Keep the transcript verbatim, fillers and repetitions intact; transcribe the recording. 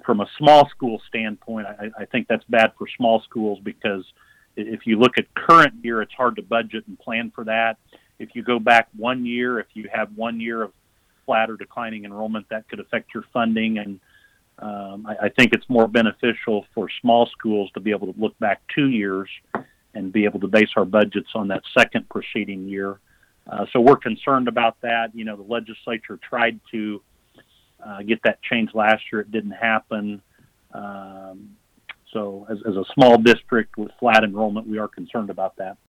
from a small school standpoint, I, I think that's bad for small schools because if you look at current year, it's hard to budget and plan for that. If you go back one year, if you have one year of flat or declining enrollment, that could affect your funding. And um, I, I think it's more beneficial for small schools to be able to look back two years and be able to base our budgets on that second preceding year. Uh, so we're concerned about that. You know, the legislature tried to uh, get that changed last year. It didn't happen. Um, so as, as a small district with flat enrollment, we are concerned about that.